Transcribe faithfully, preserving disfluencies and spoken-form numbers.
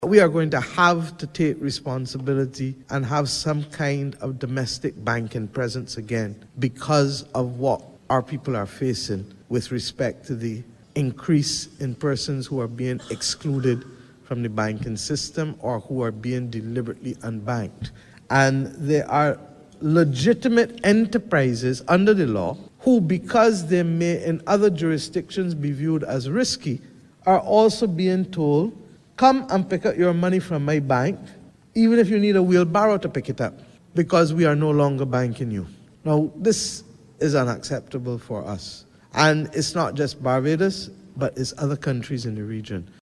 We are going to have to take responsibility and have some kind of domestic banking presence again because of what our people are facing with respect to the increase in persons who are being excluded from the banking system or who are being deliberately unbanked. And there are legitimate enterprises under the law who, because they may in other jurisdictions be viewed as risky, are also being told, come and pick up your money from my bank, even if you need a wheelbarrow to pick it up, because we are no longer banking you. Now, this is unacceptable for us. And it's not just Barbados, but it's other countries in the region.